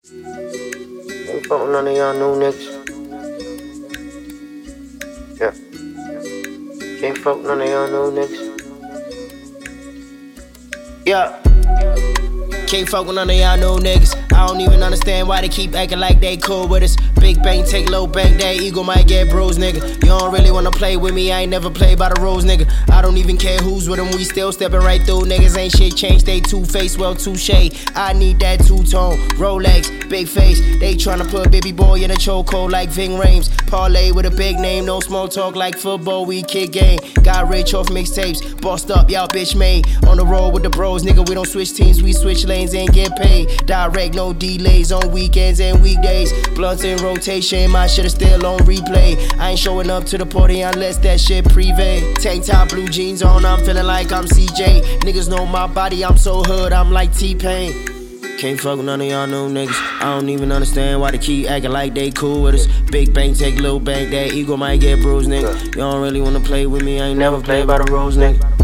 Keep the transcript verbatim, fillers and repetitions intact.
Ain't fuck with none of y'all new niggas. Yeah. Can't fuck with none of y'all new niggas. Yeah. Can't fuck with none of y'all new niggas. I don't even understand why they keep acting like they cool with us. Big bang, take low bang, that ego might get bruised, nigga. You don't really wanna play with me, I ain't never played by the rules, nigga. I don't even care who's with them, we still stepping right through. Niggas ain't shit changed, they two-faced, well, touche. I need that two-tone, Rolex, big face. They tryna put baby boy in a chokehold like Ving Rhames. Parlay with a big name, no small talk like football, we kick game. Got rich off mixtapes, bossed up, y'all bitch made. On the road with the bros, nigga, we don't switch teams, we switch lanes and get paid. Direct, no delays on weekends and weekdays. Blunts in rotation, my shit is still on replay. I ain't showing up to the party unless that shit privé. Tank top, blue jeans on, I'm feeling like I'm C J. Niggas know my body, I'm so hood, I'm like T-Pain. Can't fuck with none of y'all new niggas. I don't even understand why they keep acting like they cool with us. Big bang, take little bang, that ego might get bruised, nigga. You don't really wanna play with me, I ain't never played by the rules, nigga.